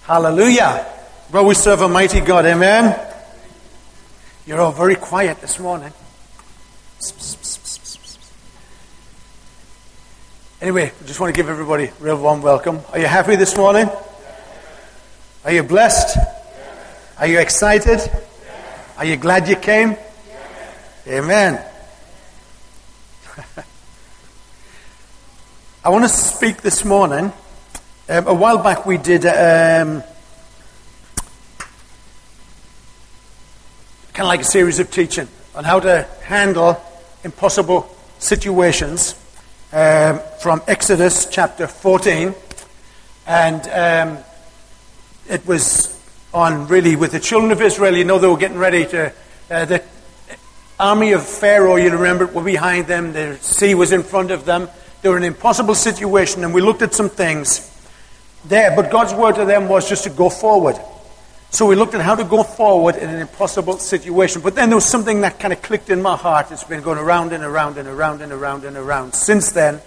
Hallelujah. Well, we serve a mighty God, amen? You're all very quiet this morning. Anyway, I just want to give everybody a real warm welcome. Are you happy this morning? Are you blessed? Are you excited? Are you glad you came? Amen. I want to speak this morning. A while back we did kind of like a series of teaching on how to handle impossible situations from Exodus chapter 14. And it was on really with the children of Israel. You know, they were getting ready to... the army of Pharaoh, you remember, were behind them. The sea was in front of them. They were in an impossible situation, and we looked at some things there. But God's word to them was just to go forward. So we looked at how to go forward in an impossible situation. But then there was something that kind of clicked in my heart. It's been going around and around and around and around and around since then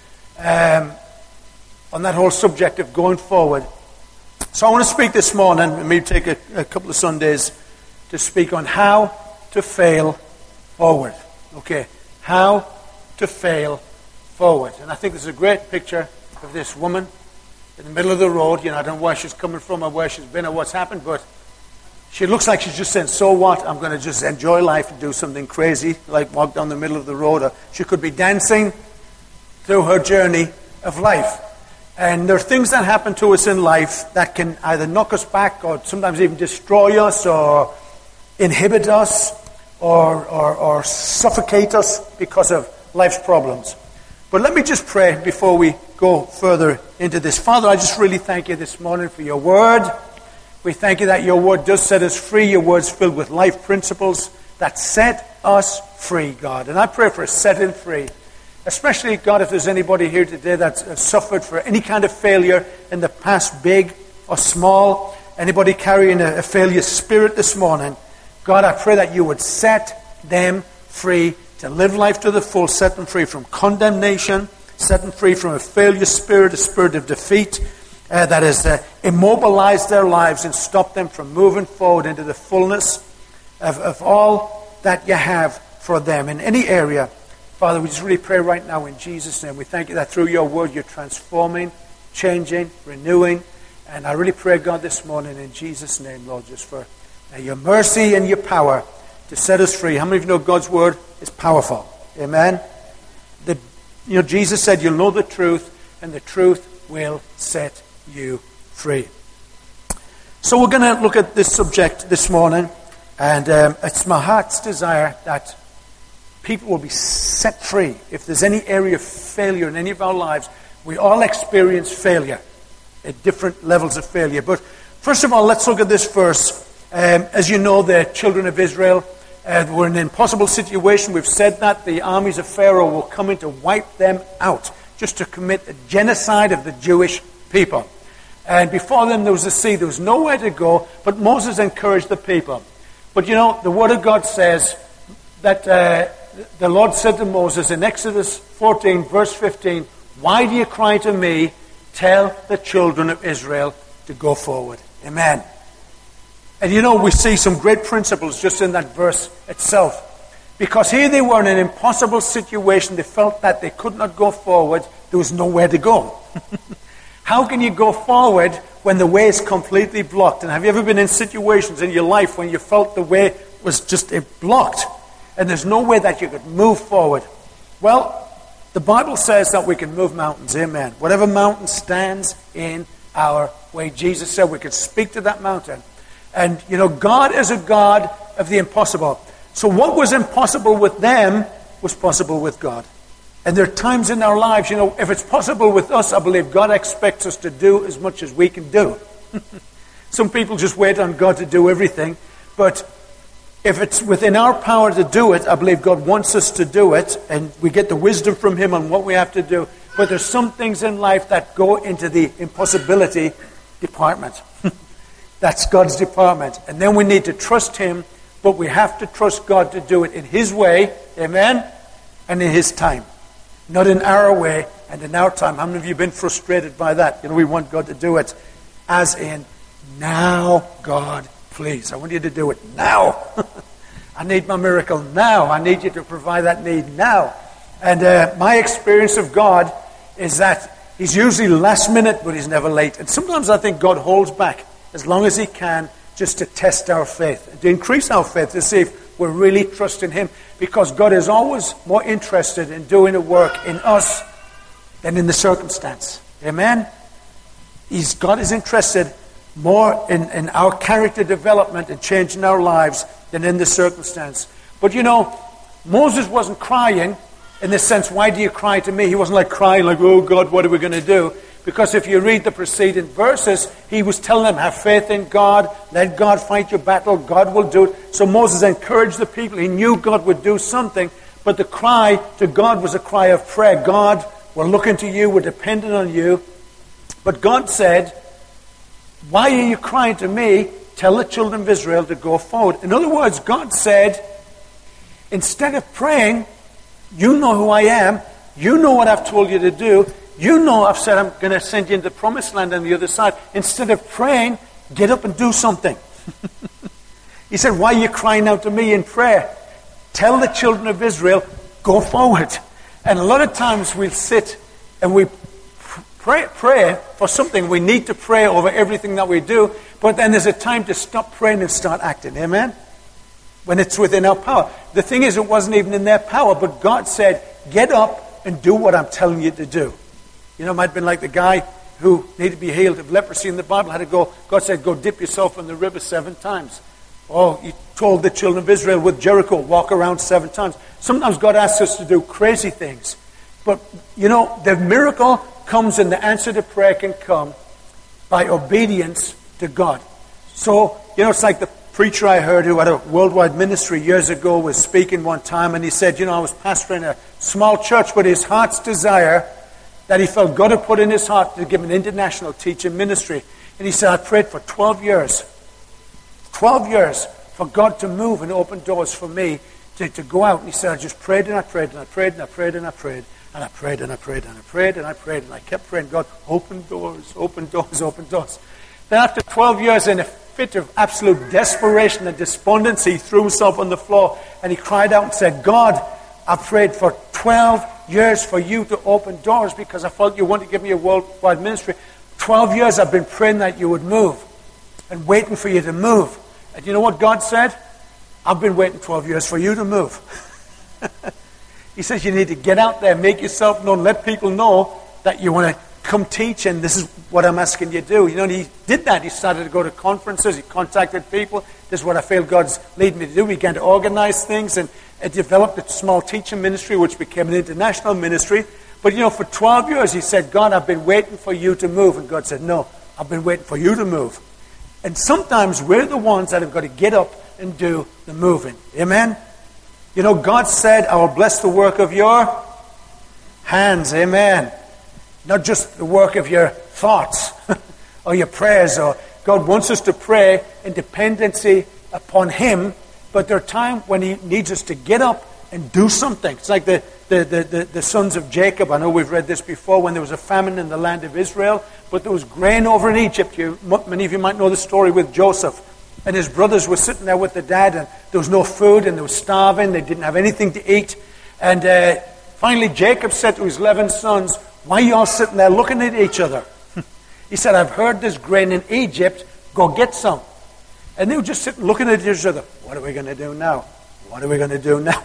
on that whole subject of going forward. So I want to speak this morning, and maybe take a couple of Sundays to speak on how to fail forward. Okay, how to fail forward. And I think there's a great picture of this woman in the middle of the road. You know, I don't know where she's coming from or where she's been or what's happened, but she looks like she's just saying, so what? I'm going to just enjoy life and do something crazy, like walk down the middle of the road. Or she could be dancing through her journey of life. And there are things that happen to us in life that can either knock us back or sometimes even destroy us or inhibit us or suffocate us because of life's problems. But let me just pray before we go further into this. Father, I just really thank you this morning for your word. We thank you that your word does set us free. Your word's filled with life principles that set us free, God. And I pray for a setting free. Especially, God, if there's anybody here today that's suffered for any kind of failure in the past, big or small, anybody carrying a failure spirit this morning, God, I pray that you would set them free to live life to the full, set them free from condemnation, set them free from a failure spirit, a spirit of defeat that has immobilized their lives and stopped them from moving forward into the fullness of all that you have for them in any area. Father, we just really pray right now in Jesus' name. We thank you that through your word you're transforming, changing, renewing. And I really pray, God, this morning in Jesus' name, Lord, just for your mercy and your power to set us free. How many of you know God's word is powerful? Amen? Jesus said you'll know the truth, and the truth will set you free. So we're going to look at this subject this morning, and it's my heart's desire that people will be set free. If there's any area of failure in any of our lives, we all experience failure at different levels of failure. But first of all, let's look at this verse. As you know, the children of Israel were in an impossible situation. We've said that the armies of Pharaoh will come in to wipe them out, just to commit a genocide of the Jewish people. And before them there was the sea. There was nowhere to go, but Moses encouraged the people. But you know, the Word of God says that the Lord said to Moses in Exodus 14, verse 15, "Why do you cry to me? Tell the children of Israel to go forward." Amen. And you know, we see some great principles just in that verse itself. Because here they were in an impossible situation. They felt that they could not go forward. There was nowhere to go. How can you go forward when the way is completely blocked? And have you ever been in situations in your life when you felt the way was just blocked and there's no way that you could move forward? Well, the Bible says that we can move mountains. Amen. Whatever mountain stands in our way, Jesus said we could speak to that mountain. And, you know, God is a God of the impossible. So what was impossible with them was possible with God. And there are times in our lives, you know, if it's possible with us, I believe God expects us to do as much as we can do. Some people just wait on God to do everything. But if it's within our power to do it, I believe God wants us to do it. And we get the wisdom from Him on what we have to do. But there's some things in life that go into the impossibility department. That's God's department. And then we need to trust Him, but we have to trust God to do it in His way, amen, and in His time. Not in our way and in our time. How many of you have been frustrated by that? You know, we want God to do it as in Now, God, please. I want you to do it now. I need my miracle now. I need you to provide that need now. And my experience of God is that he's usually last minute, but he's never late. And sometimes I think God holds back as long as he can, just to test our faith, to increase our faith, to see if we're really trusting him. Because God is always more interested in doing a work in us than in the circumstance. Amen? God is interested more in our character development and changing our lives than in the circumstance. But you know, Moses wasn't crying in the sense, why do you cry to me? He wasn't like crying like, oh God, what are we going to do? Because if you read the preceding verses, he was telling them, have faith in God, let God fight your battle, God will do it. So Moses encouraged the people. He knew God would do something, but the cry to God was a cry of prayer. God, we're looking to you, we're dependent on you. But God said, why are you crying to me? Tell the children of Israel to go forward. In other words, God said, instead of praying, you know who I am, you know what I've told you to do, you know I've said I'm going to send you into the promised land on the other side. Instead of praying, get up and do something. He said, why are you crying out to me in prayer? Tell the children of Israel, go forward. And a lot of times we'll sit and we pray for something. We need to pray over everything that we do. But then there's a time to stop praying and start acting. Amen? When it's within our power. The thing is, it wasn't even in their power. But God said, get up and do what I'm telling you to do. You know, it might have been like the guy who needed to be healed of leprosy in the Bible. Had to go. God said, go dip yourself in the river 7 times. Oh, he told the children of Israel with Jericho, walk around 7 times. Sometimes God asks us to do crazy things. But, you know, the miracle comes and the answer to prayer can come by obedience to God. So, you know, it's like the preacher I heard who had a worldwide ministry years ago was speaking one time, and he said, you know, I was pastoring a small church, but his heart's desire that he felt God had put in his heart to give an international teaching ministry. And he said, I prayed for 12 years. 12 years for God to move and open doors for me to go out. And he said, I just prayed and I prayed and I prayed and I prayed and I prayed. And I prayed and I prayed and I prayed and I prayed and I kept praying, God, open doors, open doors, open doors. Then after 12 years, in a fit of absolute desperation and despondency, he threw himself on the floor and he cried out and said, God, I prayed for 12 years for you to open doors because I felt you wanted to give me a worldwide ministry. 12 years I've been praying that you would move and waiting for you to move. And you know what God said? I've been waiting 12 years for you to move. He says you need to get out there, make yourself known, let people know that you want to come teach, and this is what I'm asking you to do. You know, and he did that. He started to go to conferences. He contacted people. This is what I feel God's leading me to do. We began to organize things, and it developed a small teaching ministry, which became an international ministry. But, you know, for 12 years, he said, God, I've been waiting for you to move. And God said, no, I've been waiting for you to move. And sometimes we're the ones that have got to get up and do the moving. Amen? You know, God said, I will bless the work of your hands. Amen. Not just the work of your thoughts or your prayers. Or God wants us to pray in dependency upon him. But there are times when he needs us to get up and do something. It's like the sons of Jacob. I know we've read this before, when there was a famine in the land of Israel, but there was grain over in Egypt. Many of you might know the story with Joseph. And his brothers were sitting there with the dad, and there was no food, and they were starving. They didn't have anything to eat. And finally Jacob said to his 11 sons, why are you all sitting there looking at each other? He said, I've heard there's grain in Egypt. Go get some. And they were just sitting looking at each other. What are we going to do now? What are we going to do now?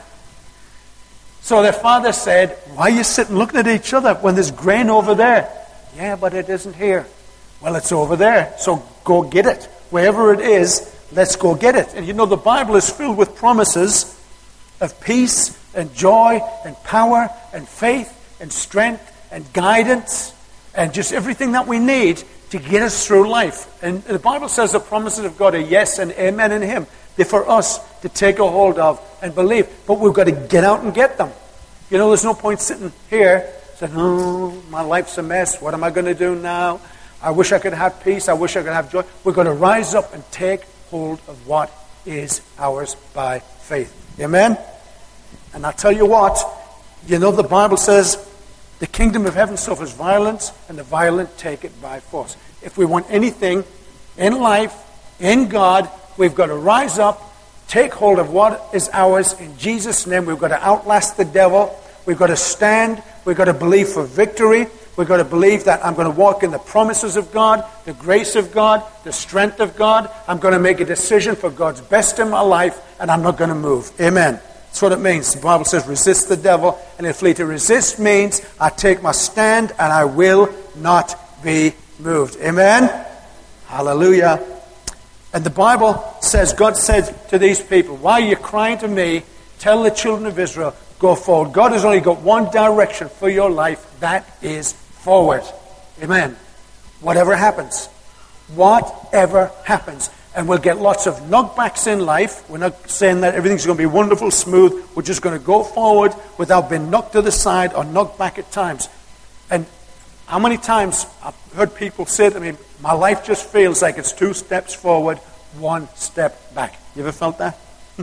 So their father said, why are you sitting looking at each other when there's grain over there? Yeah, but it isn't here. Well, it's over there, so go get it. Wherever it is, let's go get it. And you know, the Bible is filled with promises of peace and joy and power and faith and strength and guidance and just everything that we need to get us through life. And the Bible says the promises of God are yes and amen in him. They're for us to take a hold of and believe. But we've got to get out and get them. You know, there's no point sitting here saying, oh, my life's a mess. What am I going to do now? I wish I could have peace. I wish I could have joy. We're going to rise up and take hold of what is ours by faith. Amen? And I'll tell you what, you know, the Bible says the kingdom of heaven suffers violence, and the violent take it by force. If we want anything in life, in God, we've got to rise up, take hold of what is ours in Jesus' name. We've got to outlast the devil. We've got to stand. We've got to believe for victory. We've got to believe that I'm going to walk in the promises of God, the grace of God, the strength of God. I'm going to make a decision for God's best in my life, and I'm not going to move. Amen. That's what it means. The Bible says, resist the devil, and he'll flee. To resist means I take my stand, and I will not be moved. Amen? Hallelujah. And the Bible says, God said to these people, why are you crying to me? Tell the children of Israel, go forward. God has only got one direction for your life. That is forward. Amen. Whatever happens. Whatever happens. And we'll get lots of knockbacks in life. We're not saying that everything's going to be wonderful, smooth. We're just going to go forward without being knocked to the side or knocked back at times. And how many times I've heard people say to me, my life just feels like it's 2 steps forward, 1 step back. You ever felt that?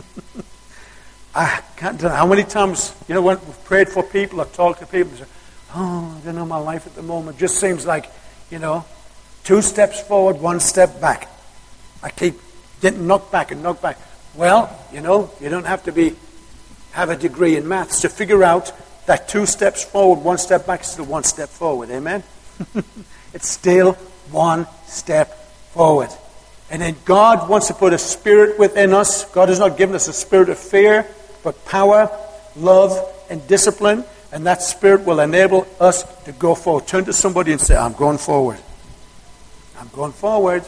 I can't tell how many times, when we've prayed for people or talked to people, say, I don't know, my life at the moment just seems like, 2 steps forward, 1 step back. I keep getting knocked back and knocked back. Well, you don't have to have a degree in maths to figure out that 2 steps forward, 1 step back is still 1 step forward. Amen? It's still 1 step forward. And then God wants to put a spirit within us. God has not given us a spirit of fear, but power, love, and discipline. And that spirit will enable us to go forward. Turn to somebody and say, I'm going forward. I'm going forward.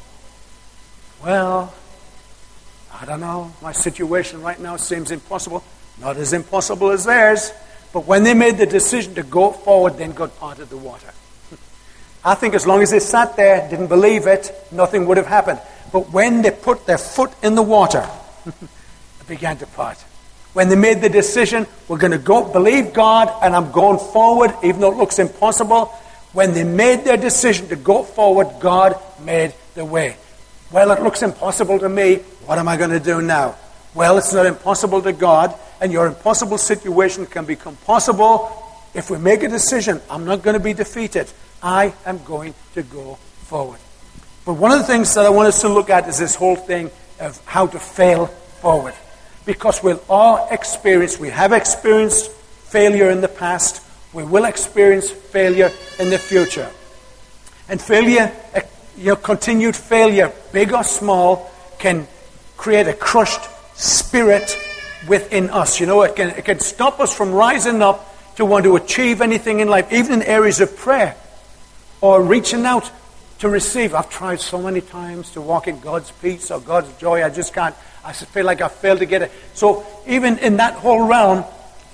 Well, I don't know. My situation right now seems impossible. Not as impossible as theirs. But when they made the decision to go forward, then God parted the water. I think as long as they sat there, didn't believe it, nothing would have happened. But when they put their foot in the water, it began to part. When they made the decision, we're going to go believe God and I'm going forward, even though it looks impossible. When they made their decision to go forward, God made the way. Well, it looks impossible to me. What am I going to do now? Well, it's not impossible to God, and your impossible situation can become possible if we make a decision. I'm not going to be defeated. I am going to go forward. But one of the things that I want us to look at is this whole thing of how to fail forward. Because we'll all we have experienced failure in the past. We will experience failure in the future. And failure, continued failure, big or small, can create a crushed spirit within us. It can stop us from rising up to want to achieve anything in life, even in areas of prayer or reaching out to receive. I've tried so many times to walk in God's peace or God's joy. I just can't. I feel like I failed to get it. So even in that whole realm,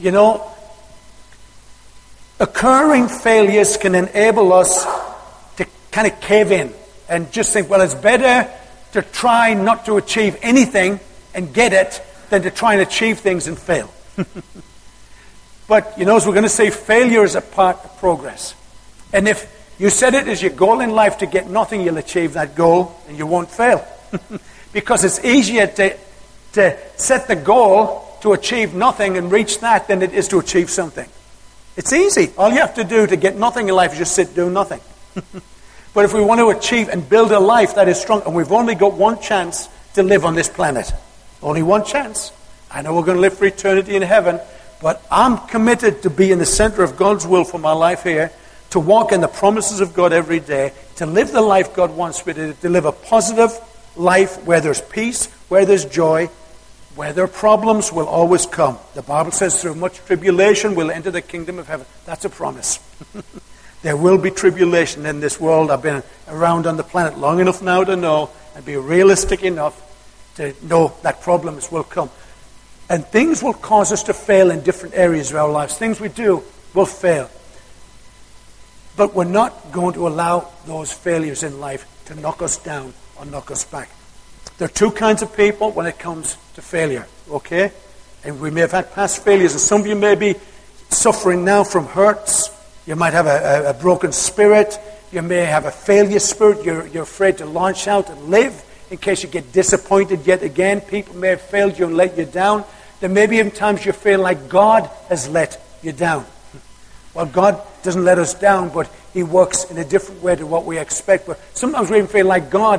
occurring failures can enable us to kind of cave in and just think, well, it's better to try not to achieve anything and get it than to try and achieve things and fail. But, as we're going to say, failure is a part of progress. And if you set it as your goal in life to get nothing, you'll achieve that goal and you won't fail. Because it's easier to set the goal to achieve nothing and reach that than it is to achieve something. It's easy. All you have to do to get nothing in life is just sit, do nothing. But if we want to achieve and build a life that is strong, and we've only got one chance to live on this planet. Only one chance. I know we're going to live for eternity in heaven, but I'm committed to be in the center of God's will for my life here, to walk in the promises of God every day, to live the life God wants me to live a positive life where there's peace, where there's joy, where there are problems will always come. The Bible says through much tribulation we'll enter the kingdom of heaven. That's a promise. There will be tribulation in this world. I've been around on the planet long enough now to know and be realistic enough to know that problems will come. And things will cause us to fail in different areas of our lives. Things we do will fail. But we're not going to allow those failures in life to knock us down or knock us back. There are 2 kinds of people when it comes to failure, okay? And we may have had past failures, and some of you may be suffering now from hurts. You might have a broken spirit. You may have a failure spirit. You're afraid to launch out and live in case you get disappointed yet again. People may have failed you and let you down. There may be even times you feel like God has let you down. Well, God doesn't let us down, but He works in a different way to what we expect. But sometimes we even feel like God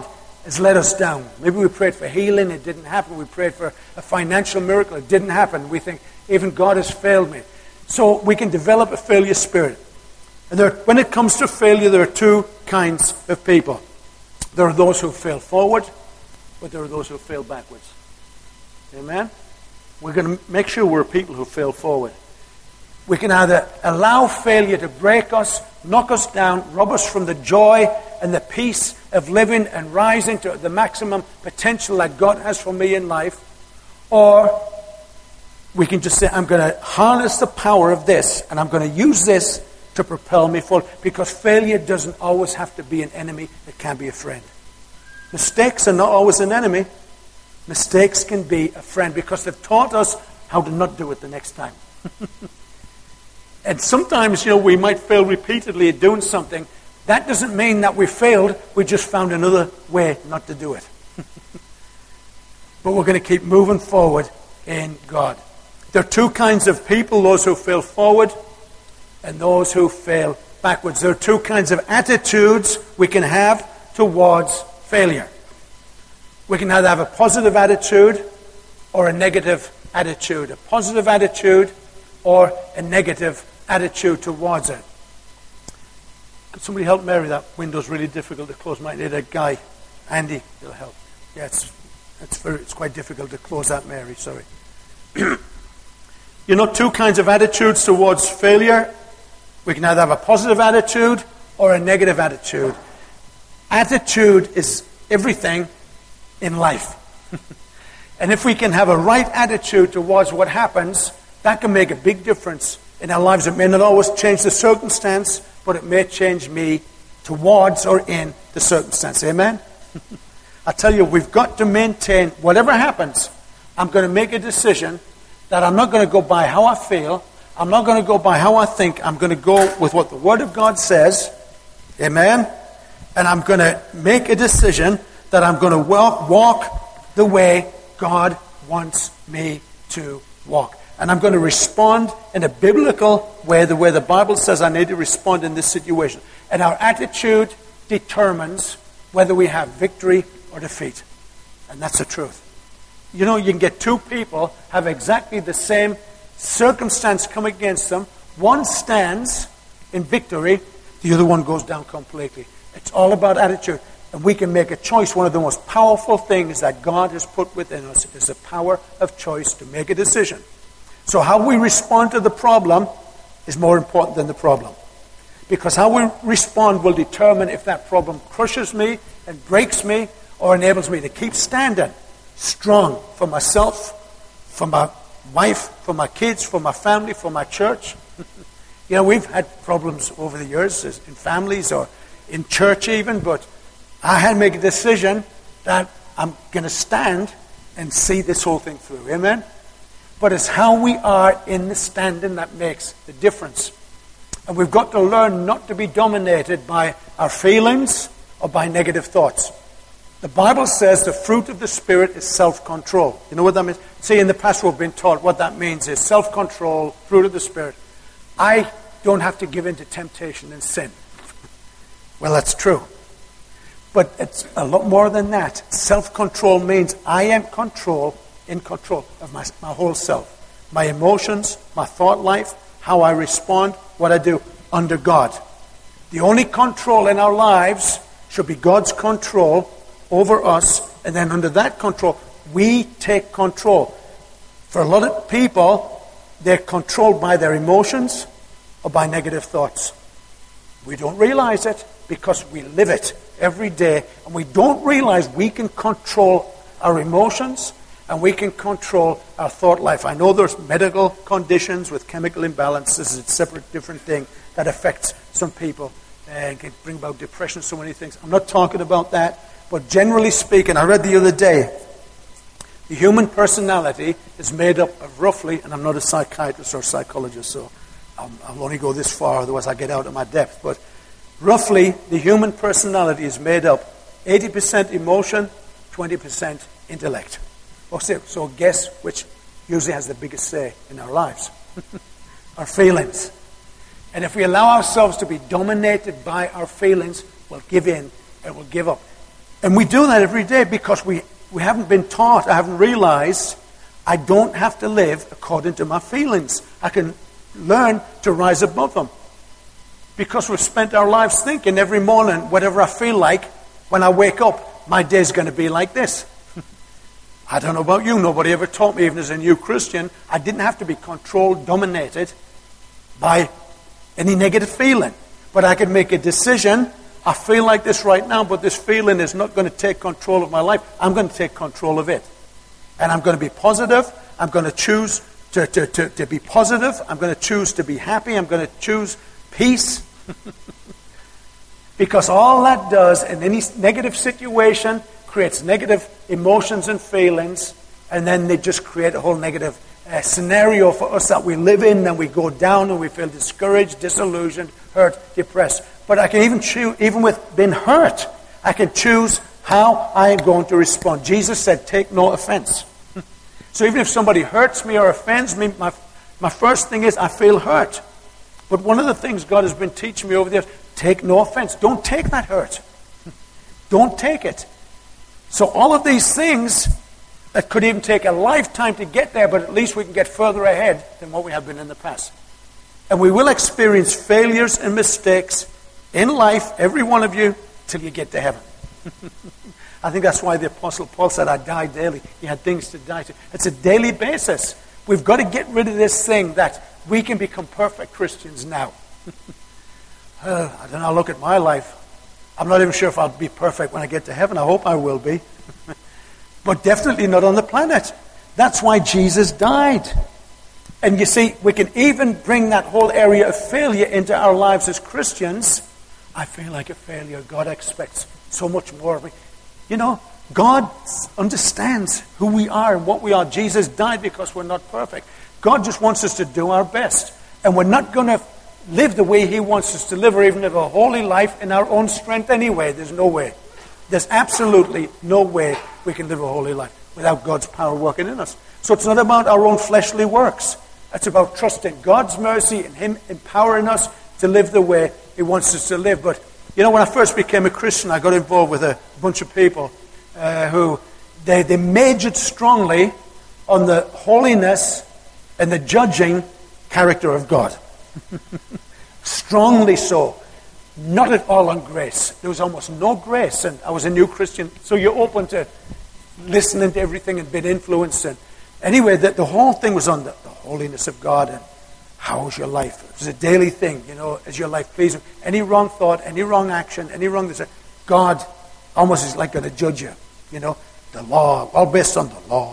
has let us down. Maybe we prayed for healing, it didn't happen. We prayed for a financial miracle, it didn't happen. We think, even God has failed me. So we can develop a failure spirit. And when it comes to failure, there are two kinds of people. There are those who fail forward, but there are those who fail backwards. Amen? We're going to make sure we're people who fail forward. We can either allow failure to break us, knock us down, rob us from the joy and the peace of living and rising to the maximum potential that God has for me in life, or we can just say, I'm going to harness the power of this, and I'm going to use this to propel me forward, because failure doesn't always have to be an enemy. It can be a friend. Mistakes are not always an enemy. Mistakes can be a friend, because they've taught us how to not do it the next time. And sometimes, we might fail repeatedly at doing something. That doesn't mean that we failed. We just found another way not to do it. But we're going to keep moving forward in God. There are two kinds of people, those who fail forward and those who fail backwards. There are two kinds of attitudes we can have towards failure. We can either have a positive attitude or a negative attitude. A positive attitude or a negative attitude towards it. Could somebody help Mary? That window's really difficult to close. Might need a guy. Andy, he'll help. Yeah, it's quite difficult to close that, Mary. Sorry. Two kinds of attitudes towards failure. We can either have a positive attitude or a negative attitude. Attitude is everything in life. And if we can have a right attitude towards what happens, that can make a big difference in our lives. It may not always change the circumstance, but it may change me towards or in the circumstance. Amen? I tell you, we've got to maintain, whatever happens, I'm going to make a decision that I'm not going to go by how I feel. I'm not going to go by how I think. I'm going to go with what the Word of God says. Amen? And I'm going to make a decision that I'm going to walk the way God wants me to walk. And I'm going to respond in a biblical way, the way the Bible says I need to respond in this situation. And our attitude determines whether we have victory or defeat. And that's the truth. You can get two people have exactly the same circumstance come against them. One stands in victory, the other one goes down completely. It's all about attitude. And we can make a choice. One of the most powerful things that God has put within us is the power of choice to make a decision. So how we respond to the problem is more important than the problem. Because how we respond will determine if that problem crushes me and breaks me or enables me to keep standing strong for myself, for my wife, for my kids, for my family, for my church. We've had problems over the years in families or in church even, but I had to make a decision that I'm going to stand and see this whole thing through. Amen? But it's how we are in the standing that makes the difference. And we've got to learn not to be dominated by our feelings or by negative thoughts. The Bible says the fruit of the Spirit is self-control. You know what that means? See, in the past we've been taught what that means is self-control, fruit of the Spirit. I don't have to give in to temptation and sin. Well, that's true. But it's a lot more than that. Self-control means I am in control of my whole self. My emotions, my thought life, how I respond, what I do under God. The only control in our lives should be God's control over us, and then under that control, we take control. For a lot of people, they're controlled by their emotions or by negative thoughts. We don't realize it because we live it every day, and we don't realize we can control our emotions and we can control our thought life. I know there's medical conditions with chemical imbalances. It's a separate, different thing that affects some people and can bring about depression, so many things. I'm not talking about that. But generally speaking, I read the other day, the human personality is made up of roughly, and I'm not a psychiatrist or psychologist, so I'll only go this far, otherwise I get out of my depth. But roughly, the human personality is made up 80% emotion, 20% intellect. So guess which usually has the biggest say in our lives? Our feelings. And if we allow ourselves to be dominated by our feelings, we'll give in and we'll give up. And we do that every day because we haven't been taught, I haven't realized I don't have to live according to my feelings. I can learn to rise above them. Because we've spent our lives thinking every morning, whatever I feel like, when I wake up, my day's going to be like this. I don't know about you, nobody ever taught me, even as a new Christian, I didn't have to be controlled, dominated by any negative feeling. But I could make a decision. I feel like this right now, but this feeling is not going to take control of my life. I'm going to take control of it. And I'm going to be positive. I'm going to choose to be positive. I'm going to choose to be happy. I'm going to choose peace. Because all that does in any negative situation creates negative emotions and feelings, and then they just create a whole negative scenario for us that we live in, and we go down and we feel discouraged, disillusioned, hurt, depressed. But I can even choose, even with being hurt, I can choose how I am going to respond. Jesus said, take no offense. So even if somebody hurts me or offends me, my first thing is I feel hurt. But one of the things God has been teaching me over the years, take no offense. Don't take that hurt. Don't take it. So all of these things that could even take a lifetime to get there, but at least we can get further ahead than what we have been in the past. And we will experience failures and mistakes in life, every one of you, till you get to heaven. I think that's why the Apostle Paul said, I die daily. He had things to die to. It's a daily basis. We've got to get rid of this thing that we can become perfect Christians now. I don't know, look at my life. I'm not even sure if I'll be perfect when I get to heaven. I hope I will be. But definitely not on the planet. That's why Jesus died. And you see, we can even bring that whole area of failure into our lives as Christians. I feel like a failure. God expects so much more of me. You know, God understands who we are and what we are. Jesus died because we're not perfect. God just wants us to do our best. And we're not going to live the way He wants us to live, or even live a holy life in our own strength anyway. There's no way. There's absolutely no way we can live a holy life without God's power working in us. So it's not about our own fleshly works. It's about trusting God's mercy and Him empowering us to live the way He wants us to live. But, you know, when I first became a Christian, I got involved with a bunch of people who they majored strongly on the holiness and the judging character of God. Strongly so. Not at all on grace. There was almost no grace, and I was a new Christian, so you're open to listening to everything and being influenced. And anyway, the whole thing was on the holiness of God and how's your life. It was a daily thing, you know, is your life pleasing? Any wrong thought, any wrong action, any wrong... God almost is like going to judge you, you know. The law, all based on the law.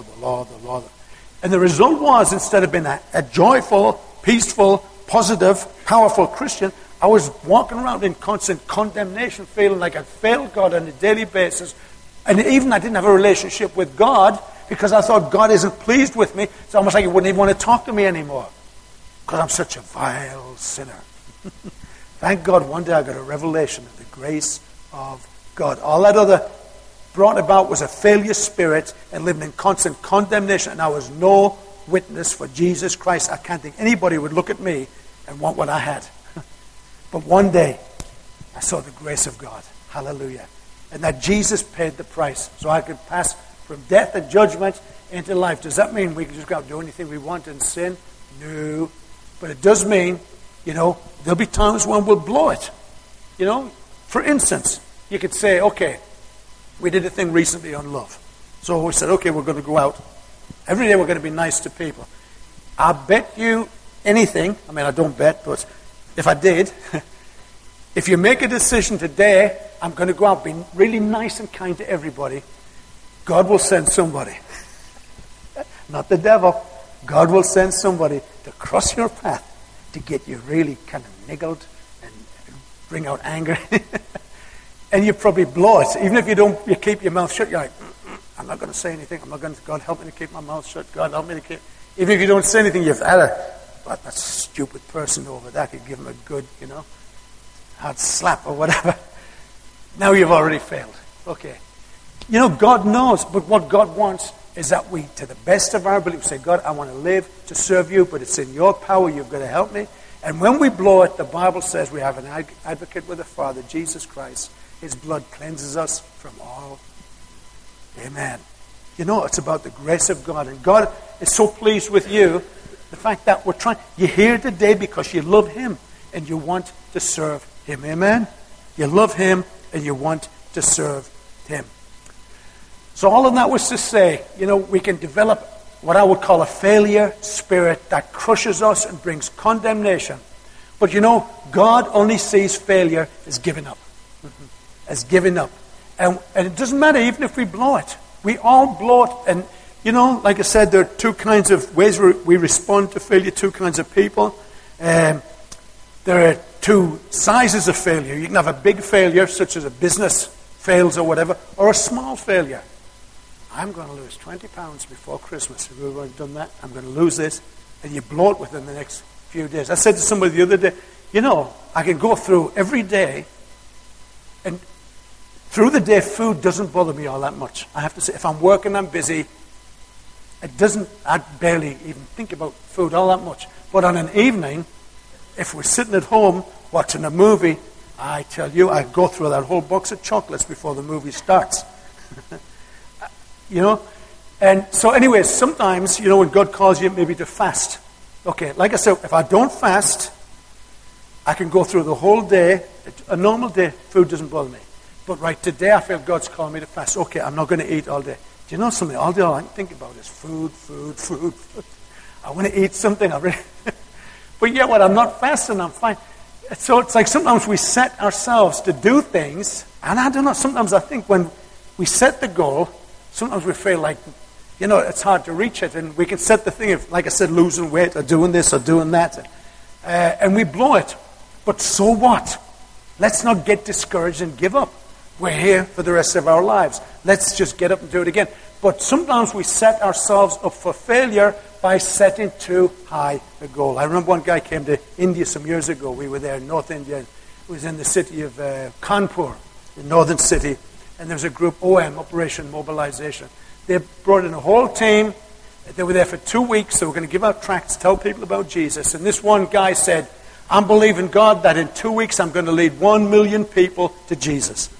And the result was, instead of being a joyful, peaceful, positive, powerful Christian, I was walking around in constant condemnation, feeling like I'd failed God on a daily basis. And even I didn't have a relationship with God because I thought God isn't pleased with me. It's almost like He wouldn't even want to talk to me anymore because I'm such a vile sinner. Thank God one day I got a revelation of the grace of God. All that other brought about was a failure spirit and living in constant condemnation. And I was no witness for Jesus Christ. I can't think anybody would look at me and want what I had. But one day, I saw the grace of God. Hallelujah. And that Jesus paid the price so I could pass from death and judgment into life. Does that mean we can just go out and do anything we want and sin? No. But it does mean, you know, there'll be times when we'll blow it. You know, for instance, you could say, okay, we did a thing recently on love. So we said, okay, we're going to go out. Every day we're going to be nice to people. I bet you anything, I mean, I don't bet, but if I did, if you make a decision today, I'm going to go out, be really nice and kind to everybody, God will send somebody. Not the devil. God will send somebody to cross your path to get you really kind of niggled and bring out anger. And you probably blow it. Even if you keep your mouth shut, you're like, I'm not going to say anything. I'm not going to, God help me to keep my mouth shut. God help me to keep... Even if you don't say anything, you've had that stupid person over there, could give him a good, you know, hard slap or whatever. Now you've already failed. Okay. You know, God knows, but what God wants is that we, to the best of our ability, say, God, I want to live to serve you, but it's in your power. You've got to help me. And when we blow it, the Bible says we have an advocate with the Father, Jesus Christ. His blood cleanses us from all. Amen. You know, it's about the grace of God. And God is so pleased with you. The fact that we're trying. You're here today because you love Him and you want to serve Him. Amen? You love Him and you want to serve Him. So all of that was to say, you know, we can develop what I would call a failure spirit that crushes us and brings condemnation. But you know, God only sees failure as giving up. As giving up. And it doesn't matter even if we blow it. We all blow it. And, you know, like I said, there are two kinds of ways we respond to failure, two kinds of people. There are two sizes of failure. You can have a big failure, such as a business fails or whatever, or a small failure. I'm going to lose 20 pounds before Christmas. Have you ever done that? I'm going to lose this. And you blow it within the next few days. I said to somebody the other day, you know, I can go through every day, and through the day, food doesn't bother me all that much. I have to say, if I'm working, I'm busy, I barely even think about food all that much. But on an evening, if we're sitting at home watching a movie, I tell you, I go through that whole box of chocolates before the movie starts. You know? And so anyways, sometimes, you know, when God calls you maybe to fast. Okay, like I said, if I don't fast, I can go through the whole day. A normal day, food doesn't bother me. But right today, I feel God's calling me to fast. Okay, I'm not going to eat all day. Do you know something? All day, all I can think about is food. I want to eat something. But yeah, what? I'm not fasting. I'm fine. So it's like sometimes we set ourselves to do things. And I don't know, sometimes I think when we set the goal, sometimes we feel like, you know, it's hard to reach it. And we can set the thing of, like I said, losing weight or doing this or doing that. And we blow it. But so what? Let's not get discouraged and give up. We're here for the rest of our lives. Let's just get up and do it again. But sometimes we set ourselves up for failure by setting too high a goal. I remember one guy came to India some years ago. We were there in North India. It was in the city of Kanpur, the northern city. And there was a group, OM, Operation Mobilization. They brought in a whole team. They were there for 2 weeks. They were going to give out tracts, tell people about Jesus. And this one guy said, I'm believing God that in 2 weeks I'm going to lead 1 million people to Jesus.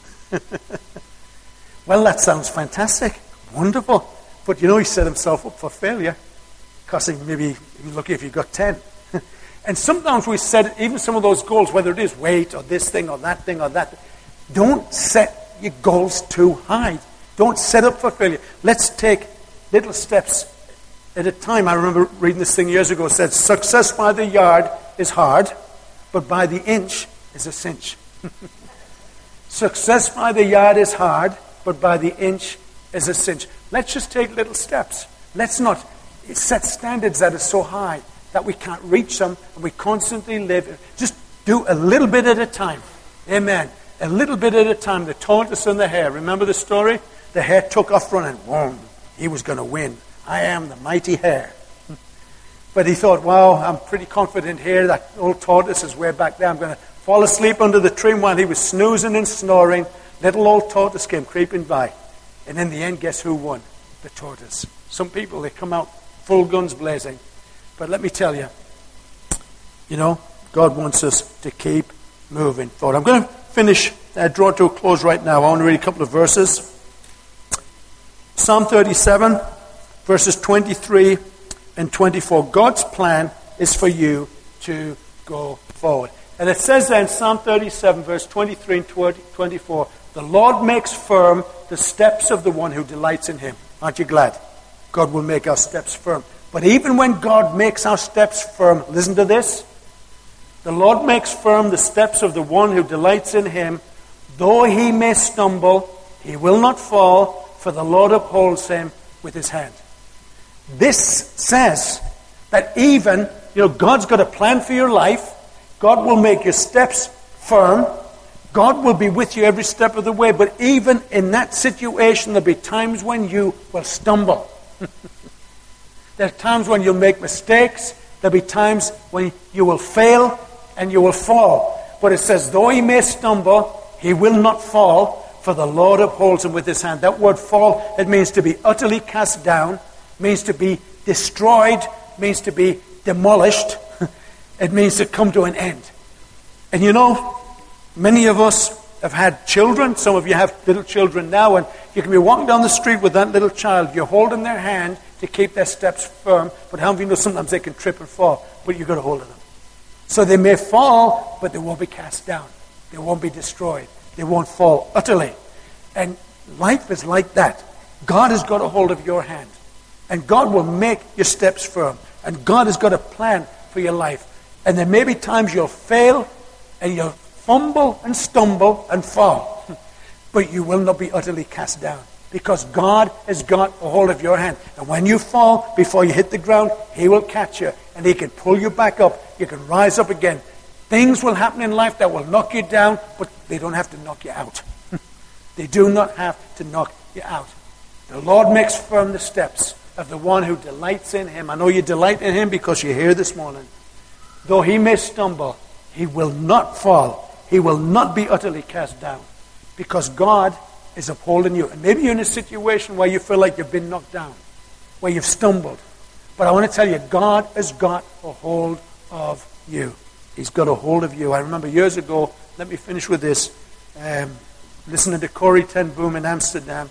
Well, that sounds fantastic. Wonderful. But you know, he set himself up for failure. Because maybe, lucky if you got 10. And sometimes we set even some of those goals, whether it is weight or this thing or that thing or that. Don't set your goals too high. Don't set up for failure. Let's take little steps at a time. I remember reading this thing years ago. It said, success by the yard is hard, but by the inch is a cinch. Success by the yard is hard, but by the inch is a cinch. Let's just take little steps. Let's not set standards that are so high that we can't reach them, and we constantly live. Just do a little bit at a time. Amen. A little bit at a time. The tortoise and the hare. Remember the story? The hare took off running. Boom. He was going to win. I am the mighty hare. But he thought, wow, I'm pretty confident here. That old tortoise is way back there. I'm going to fall asleep under the tree. While he was snoozing and snoring, little old tortoise came creeping by. And in the end, guess who won? The tortoise. Some people, they come out full guns blazing. But let me tell you, you know, God wants us to keep moving forward. I'm going to finish, draw to a close right now. I want to read a couple of verses. Psalm 37, verses 23 and 24. God's plan is for you to go forward. And it says there in Psalm 37, verse 23 and 24, the Lord makes firm the steps of the one who delights in him. Aren't you glad? God will make our steps firm. But even when God makes our steps firm, listen to this. The Lord makes firm the steps of the one who delights in him. Though he may stumble, he will not fall, for the Lord upholds him with his hand. This says that even, you know, God's got a plan for your life. God will make your steps firm. God will be with you every step of the way. But even in that situation, there'll be times when you will stumble. There are times when you'll make mistakes. There'll be times when you will fail and you will fall. But it says, though he may stumble, he will not fall, for the Lord upholds him with his hand. That word fall, it means to be utterly cast down, means to be destroyed, means to be demolished. It means to come to an end. And you know, many of us, have had children. Some of you have little children now, and you can be walking down the street with that little child. You're holding their hand to keep their steps firm. But how many of you know sometimes they can trip and fall? But you've got to hold of them. So they may fall, but they won't be cast down. They won't be destroyed. They won't fall utterly. And life is like that. God has got a hold of your hand. And God will make your steps firm. And God has got a plan for your life. And there may be times you'll fail and you'll fumble and stumble and fall. But you will not be utterly cast down. Because God has got a hold of your hand. And when you fall, before you hit the ground, He will catch you. And He can pull you back up. You can rise up again. Things will happen in life that will knock you down, but they don't have to knock you out. They do not have to knock you out. The Lord makes firm the steps of the one who delights in Him. I know you delight in Him because you're here this morning. Though he may stumble, he will not fall. He will not be utterly cast down. Because God is upholding you. And maybe you're in a situation where you feel like you've been knocked down, where you've stumbled. But I want to tell you, God has got a hold of you. He's got a hold of you. I remember years ago, let me finish with this, listening to Corrie ten Boom in Amsterdam.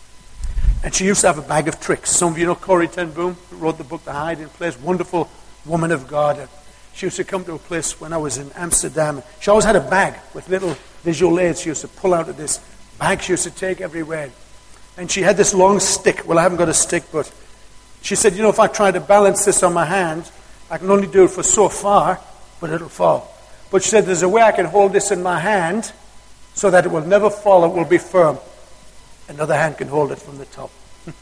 And she used to have a bag of tricks. Some of you know Corrie ten Boom, who wrote the book The Hiding Place. Wonderful woman of God. And she used to come to a place when I was in Amsterdam. She always had a bag with little visual aids she used to pull out of this bag she used to take everywhere. And she had this long stick. Well, I haven't got a stick, but she said, you know, if I try to balance this on my hand, I can only do it for so far, but it'll fall. But she said, there's a way I can hold this in my hand so that it will never fall, it will be firm. Another hand can hold it from the top.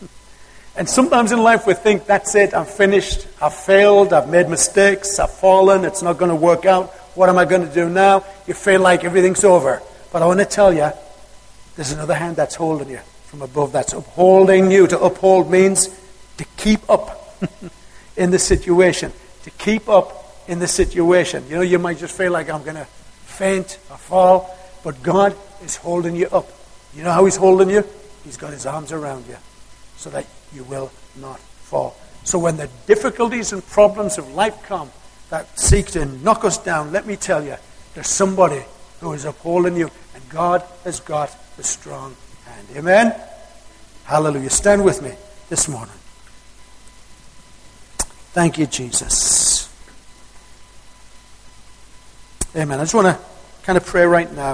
And sometimes in life we think, that's it, I'm finished, I've failed, I've made mistakes, I've fallen, it's not going to work out. What am I going to do now? You feel like everything's over. But I want to tell you, there's another hand that's holding you from above, that's upholding you. To uphold means to keep up in the situation. To keep up in the situation. You know, you might just feel like I'm going to faint or fall, but God is holding you up. You know how He's holding you? He's got His arms around you so that you will not fall. So when the difficulties and problems of life come that seek to knock us down, let me tell you, there's somebody who is upholding you, and God has got the strong hand. Amen? Hallelujah. Stand with me this morning. Thank you, Jesus. Amen. I just want to kind of pray right now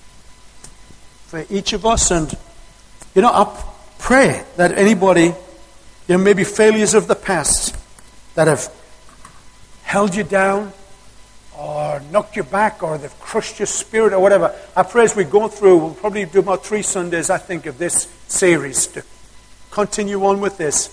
for each of us. And, you know, I pray that anybody, you know, maybe failures of the past that have held you down or knocked you back or they've crushed your spirit or whatever. I pray as we go through, we'll probably do about 3 Sundays, I think, of this series to continue on with this.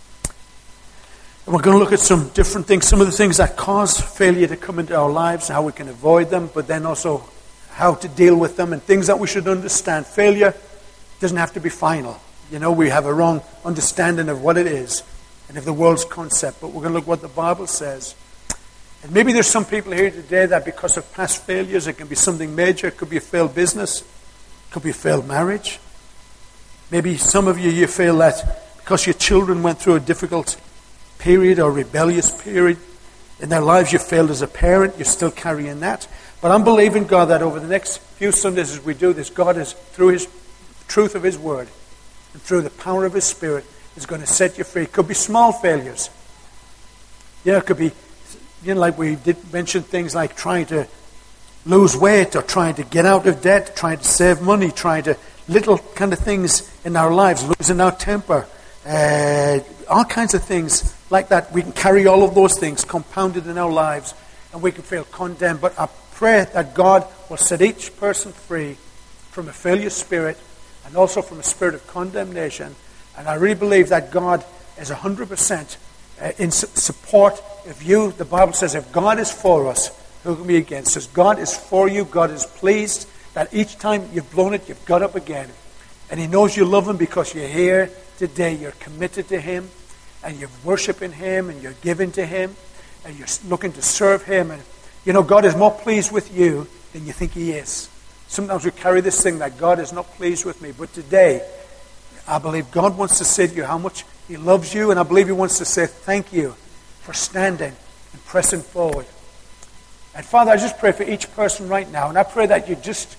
And we're going to look at some different things, some of the things that cause failure to come into our lives, how we can avoid them, but then also how to deal with them and things that we should understand. Failure doesn't have to be final. You know, we have a wrong understanding of what it is and of the world's concept, but we're going to look at what the Bible says. And maybe there's some people here today that because of past failures, it can be something major. It could be a failed business. It could be a failed marriage. Maybe some of you feel that because your children went through a difficult period or rebellious period in their lives, you failed as a parent. You're still carrying that. But I'm believing God that over the next few Sundays as we do this, God is, through His truth of His Word and through the power of His Spirit, is going to set you free. It could be small failures. You know, it could be, you know, like we did mention things like trying to lose weight or trying to get out of debt, trying to save money, trying to little kind of things in our lives, losing our temper, all kinds of things like that. We can carry all of those things compounded in our lives and we can feel condemned. But I pray that God will set each person free from a failure spirit and also from a spirit of condemnation. And I really believe that God is 100% in support of you. The Bible says if God is for us, who can be against us? God is for you. God is pleased that each time you've blown it, you've got up again. And He knows you love Him because you're here today. You're committed to Him and you're worshiping Him and you're giving to Him and you're looking to serve Him. And you know, God is more pleased with you than you think He is. Sometimes we carry this thing that God is not pleased with me. But today, I believe God wants to say to you how much He loves you. And I believe He wants to say thank you for standing and pressing forward. And Father, I just pray for each person right now. And I pray that you just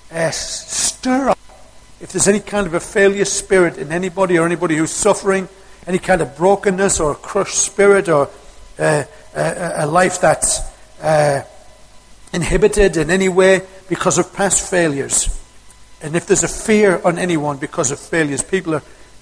stir up. If there's any kind of a failure spirit in anybody or anybody who's suffering, any kind of brokenness or crushed spirit or a life that's inhibited in any way because of past failures. And if there's a fear on anyone because of failures, people are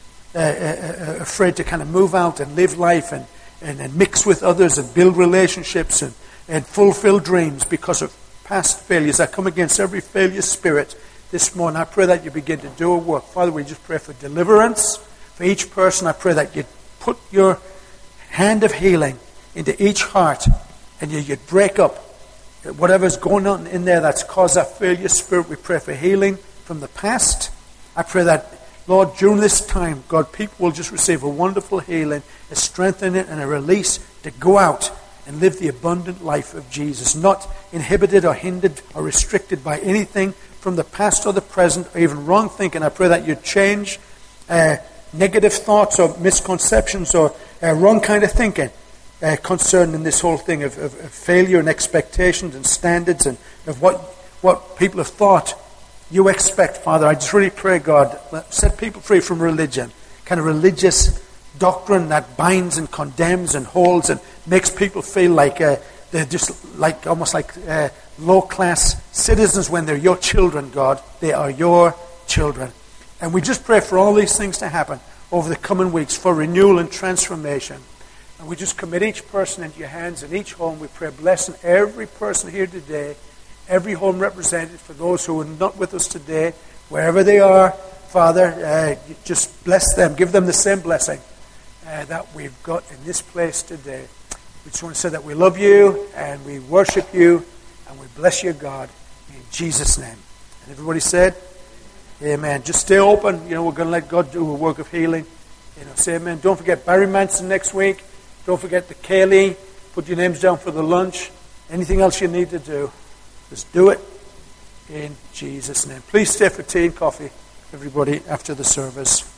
afraid to kind of move out and live life and mix with others and build relationships and fulfill dreams because of past failures. I come against every failure spirit this morning. I pray that you begin to do a work. Father, we just pray for deliverance for each person. I pray that you'd put your hand of healing into each heart and you'd break up whatever's going on in there that's caused that failure spirit. We pray for healing from the past. I pray that, Lord, during this time, God, people will just receive a wonderful healing, a strengthening and a release to go out and live the abundant life of Jesus, not inhibited or hindered or restricted by anything from the past or the present or even wrong thinking. I pray that you'd change negative thoughts or misconceptions or wrong kind of thinking concerning this whole thing of failure and expectations and standards and of what people have thought you expect, Father. I just really pray, God, set people free from religion, kind of religious doctrine that binds and condemns and holds and makes people feel like they're just like almost like low-class citizens when they're your children, God. They are your children. And we just pray for all these things to happen over the coming weeks for renewal and transformation. And we just commit each person into your hands and each home. We pray blessing every person here today, every home represented, for those who are not with us today, wherever they are, Father, just bless them. Give them the same blessing that we've got in this place today. We just want to say that we love you and we worship you and we bless you, God, in Jesus' name. And everybody said, amen. Just stay open. We're going to let God do a work of healing. Say amen. Don't forget Barry Manson next week. Don't forget the Kaylee. Put your names down for the lunch. Anything else you need to do, just do it in Jesus' name. Please stay for tea and coffee, everybody, after the service.